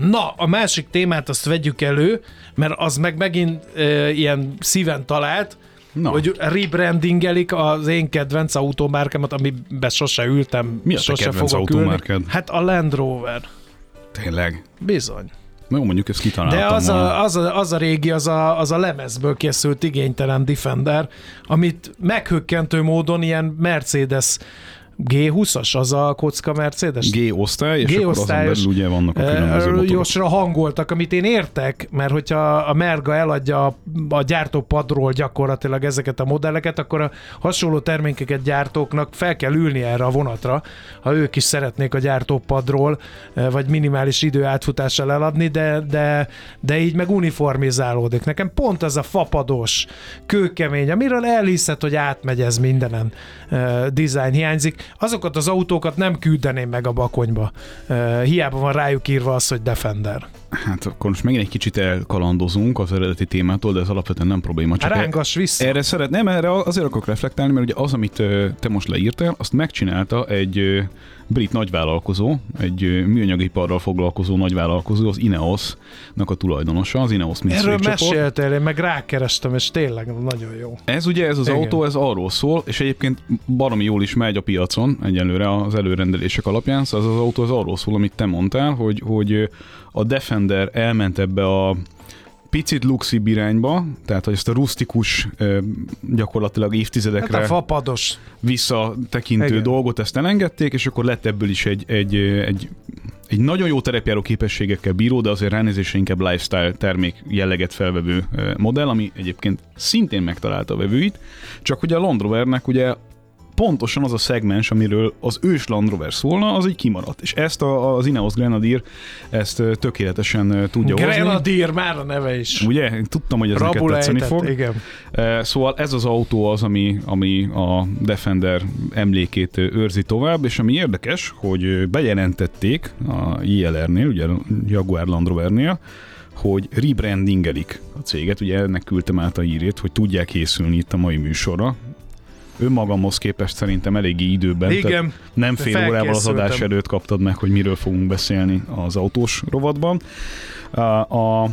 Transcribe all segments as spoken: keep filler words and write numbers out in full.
Na, a másik témát azt vegyük elő, mert az meg megint e, ilyen szíven talált, Na. hogy rebrandingelik az én kedvenc automárkámat, amiben sose ültem, Mi a sose kedvenc fogok automárkád? ülni. Hát a Land Rover. Tényleg? Bizony. Jó, mondjuk ezt kitaláltam. De az a, az, a, az a régi, az a, az a lemezből készült igénytelen Defender, amit meghökkentő módon ilyen Mercedes gé húszas, az a kocka Mercedes? G-osztály, és G-osztályos, akkor azon belül ugye vannak a különböző motorok. Jósra hangoltak, amit én értek, mert hogyha a Merga eladja a, a gyártópadról gyakorlatilag ezeket a modelleket, akkor a hasonló termékeket gyártóknak fel kell ülni erre a vonatra, ha ők is szeretnék a gyártópadról, vagy minimális idő átfutással eladni, de, de, de így meg uniformizálódik. Nekem pont ez a fapados, kőkemény, amiről elhiszed, hogy átmegy ez mindenen, uh, design hiányzik. Azokat az autókat nem küldeném meg a bakonyba. Uh, hiába van rájuk írva az, hogy Defender. Hát akkor most megint egy kicsit elkalandozunk az eredeti témától, de ez alapvetően nem probléma. Csak rángass vissza. Erre szeret, nem, erre azért akarok reflektálni, mert ugye az, amit te most leírtál, azt megcsinálta egy brit nagyvállalkozó, egy műanyagiparral foglalkozó nagyvállalkozó, az Ineos-nak a tulajdonosa, az Ineos Erről meséltél, én meg rákerestem, és tényleg nagyon jó. Ez ugye, ez az Igen. autó, ez arról szól, és egyébként baromi jól is megy a piacon, egyelőre az előrendelések alapján, szóval az az autó az arról szól, amit te mondtál, hogy, hogy a Defender elment ebbe a picit luxibb irányba, tehát hogy ezt a rustikus, gyakorlatilag évtizedekre hát a fapados visszatekintő Igen. dolgot, ezt elengedték, és akkor lett ebből is egy, egy, egy, egy nagyon jó terepjáró képességekkel bíró, de azért ránézésre inkább lifestyle termék jelleget felvevő modell, ami egyébként szintén megtalálta a vevőit, csak hogy a Land Rovernek ugye pontosan az a szegmens, amiről az ős Land Rover szólna, az így kimaradt. És ezt a, az Ineos Grenadier ezt tökéletesen tudja hozni. Grenadier, már a neve is. Ugye? Én tudtam, hogy ez neked tetszeni fog. Igen. Szóval ez az autó az, ami, ami a Defender emlékét őrzi tovább, és ami érdekes, hogy bejelentették a jé el er-nél, ugye a Jaguar Land Rovernél, hogy rebrandingelik a céget. Ugye ennek küldtem át a hírét, hogy tudják készülni itt a mai műsorra. Önmagamhoz képest szerintem eléggé időben. Igen, nem fél órával az adás előtt kaptad meg, hogy miről fogunk beszélni az autós rovatban. A, a,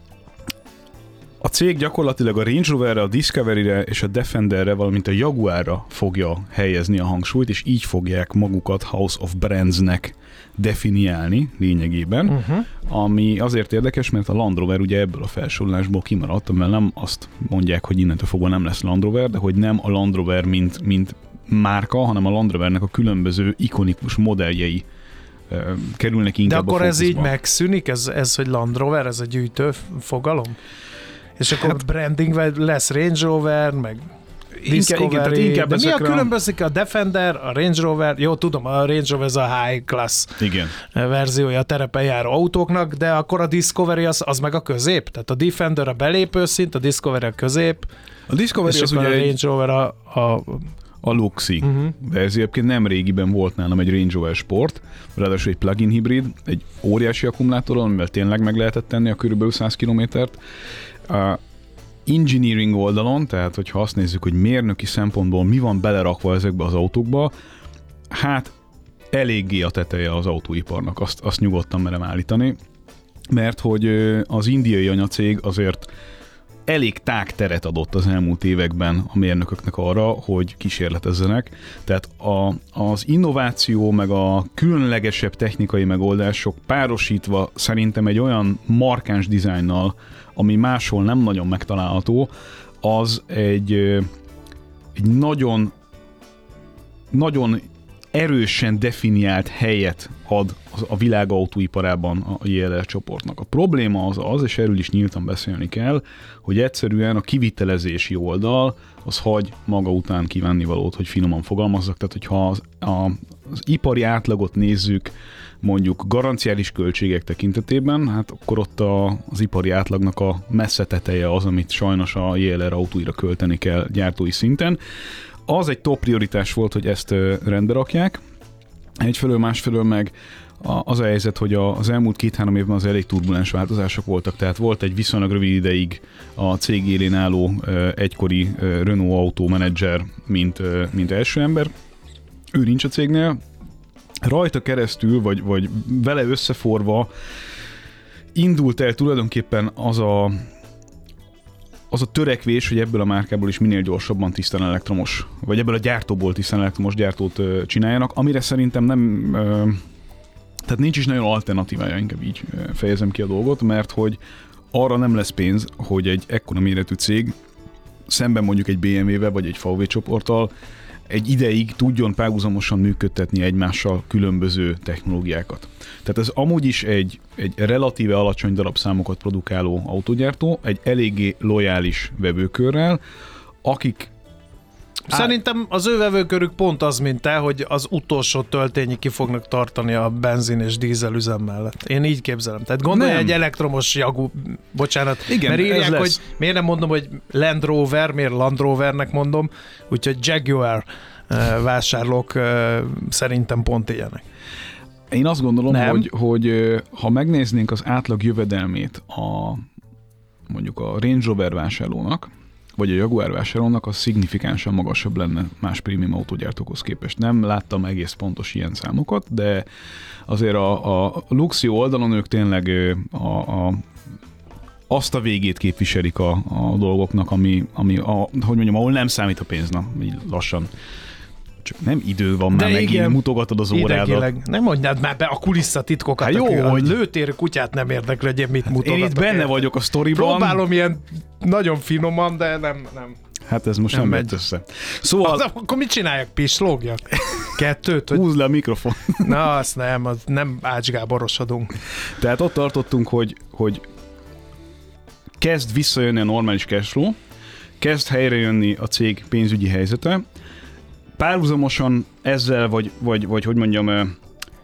a cég gyakorlatilag a Range Roverre, a Discoveryre és a Defenderre, valamint a Jaguarra fogja helyezni a hangsúlyt, és így fogják magukat House of Brandsnek definiálni lényegében, uh-huh. ami azért érdekes, mert a Land Rover ugye ebből a felsorolásból kimaradt, mert nem azt mondják, hogy innentől fogva nem lesz Land Rover, de hogy nem a Land Rover mint, mint márka, hanem a Land Rovernek a különböző ikonikus modelljei uh, kerülnek inkább. De akkor a ez így megszűnik, ez, ez, hogy Land Rover, ez a gyűjtő fogalom? És akkor hát, branding lesz Range Rover, meg Discovery, igen, igen, inkább de mi a különbözik a Defender, a Range Rover, jó tudom, a Range Rover ez a high class igen. verziója a terepen járó autóknak, de akkor a Discovery az, az meg a közép, tehát a Defender a belépő szint, a Discovery a közép, a Discovery és az akkor ugye a Range Rover a, a a luxi uh-huh. verzió. Egyébként nem régiben volt nálam egy Range Rover Sport, ráadásul egy plug-in hibrid, egy óriási akkumulátorral, amivel tényleg meg lehetett tenni a körülbelül száz kilométert. A engineering oldalon, tehát hogyha azt nézzük, hogy mérnöki szempontból mi van belerakva ezekbe az autókba, hát eléggé a teteje az autóiparnak, azt, azt nyugodtan merem állítani, mert hogy az indiai anyacég azért elég tág teret adott az elmúlt években a mérnököknek arra, hogy kísérletezzenek. Tehát a, az innováció meg a különlegesebb technikai megoldások párosítva szerintem egy olyan markáns dizájnnal, ami máshol nem nagyon megtalálható, az egy, egy nagyon, nagyon erősen definiált helyet ad a világ autóiparában a jé el er csoportnak. A probléma az az, és erről is nyíltan beszélni kell, hogy egyszerűen a kivitelezési oldal az hagy maga után kívánnivalót, hogy finoman fogalmazzak. Tehát, hogyha az, a, az ipari átlagot nézzük, mondjuk garanciális költségek tekintetében, hát akkor ott a, az ipari átlagnak a messze teteje az, amit sajnos a jé el er autóira költeni kell gyártói szinten. Az egy top prioritás volt, hogy ezt rendbe rakják. Egyfelől, másfelől meg az a helyzet, hogy az elmúlt két-három évben az elég turbulens változások voltak, tehát volt egy viszonylag rövid ideig a cég élén álló egykori Renault autómenedzser, mint, mint első ember. Ő nincs a cégnél. Rajta keresztül, vagy, vagy vele összeforva indult el tulajdonképpen az a, az a törekvés, hogy ebből a márkából is minél gyorsabban tisztán elektromos, vagy ebből a gyártóból tisztán elektromos gyártót ö, csináljanak, amire szerintem nem, ö, tehát nincs is nagyon alternatívája, inkább így ö, fejezem ki a dolgot, mert hogy arra nem lesz pénz, hogy egy ekkora méretű cég szemben mondjuk egy bé em vé-vel vagy egy vé vé csoporttal egy ideig tudjon párhuzamosan működtetni egymással különböző technológiákat. Tehát ez amúgy is egy, egy relatíve alacsony darabszámokat produkáló autógyártó, egy eléggé lojális vevőkörrel, akik... Szerintem az ő vevőkörük pont az, mint te, hogy az utolsó töltényig ki fognak tartani a benzin és dízel üzem mellett. Én így képzelem. Tehát gondolj nem. egy elektromos jagú, bocsánat, igen, mert írják, hogy miért nem mondom, hogy Land Rover, miért Land Rovernek mondom, úgyhogy Jaguar vásárlók szerintem pont ilyenek. Én azt gondolom, hogy, hogy ha megnéznénk az átlag jövedelmét a mondjuk a Range Rover vásárlónak, vagy a Jaguar vásárlónak, az szignifikánsan magasabb lenne más prémium autógyártókhoz képest. Nem láttam egész pontos ilyen számokat, de azért a, a Luxio oldalon ők tényleg a, a, azt a végét képviselik a, a dolgoknak, ami, ami a, hogy mondjam, ahol nem számít a pénz, na, így lassan. Csak nem idő van már, megint mutogatod az órádat. Idegileg. Nem mondjad már be a kulisszatitkokat. Hát jó, a hogy... lőtér kutyát nem érdekli, hogy én mit mutogatok. Én itt benne érte. vagyok a sztoriban. Próbálom ilyen nagyon finoman, de nem... nem. Hát ez most nem, nem megy össze. Szóval... Az, akkor mit csináljak? Pislógjak? Kettőt? Hogy... Húzd le a mikrofon. Na, azt nem, az nem Ács Gáborosodunk. Tehát ott tartottunk, hogy, hogy kezd visszajönni a normális cashflow, kezd helyrejönni a cég pénzügyi helyzete, párhuzamosan ezzel, vagy, vagy, vagy hogy mondjam,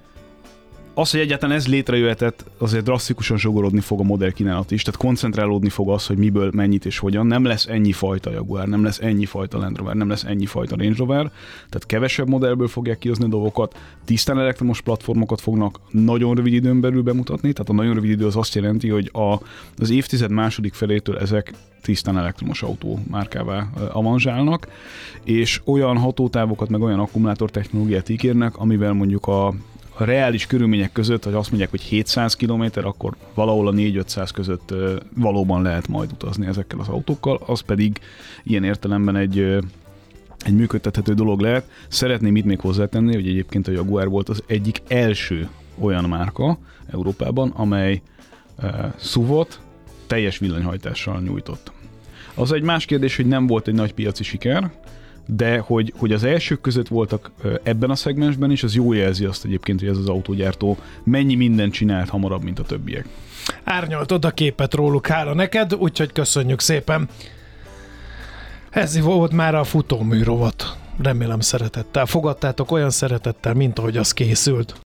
az, hogy egyáltalán ez létrejöhetett, azért drasztikusan zsugorodni fog a modellkínálat is, tehát koncentrálódni fog az, hogy miből, mennyit és hogyan. Nem lesz ennyi fajta Jaguar, nem lesz ennyi fajta Land Rover, nem lesz ennyi fajta Range Rover, tehát kevesebb modellből fogják kihozni a dolgokat, tisztán elektromos platformokat fognak nagyon rövid időn belül bemutatni, tehát a nagyon rövid idő az azt jelenti, hogy a, az évtized második felétől ezek tisztán elektromos autó márkává avanzsálnak, és olyan hatótávokat, meg olyan akkumulátor technológiát ígérnek, amivel mondjuk a a reális körülmények között, hogy azt mondják, hogy hétszáz kilométer, akkor valahol a négy-ötszáz között valóban lehet majd utazni ezekkel az autókkal, az pedig ilyen értelemben egy, egy működtethető dolog lehet. Szeretném itt még hozzátenni, hogy egyébként a Jaguar volt az egyik első olyan márka Európában, amely es u vé-ot teljes villanyhajtással nyújtott. Az egy más kérdés, hogy nem volt egy nagy piaci siker, de hogy, hogy az elsők között voltak ebben a szegmensben is, az jól jelzi azt egyébként, hogy ez az autógyártó mennyi mindent csinált hamarabb, mint a többiek. Árnyaltod a képet róluk, hála neked, úgyhogy köszönjük szépen. Ez volt már a futómű rovat. Remélem szeretettel fogadtátok, olyan szeretettel, mint ahogy az készült.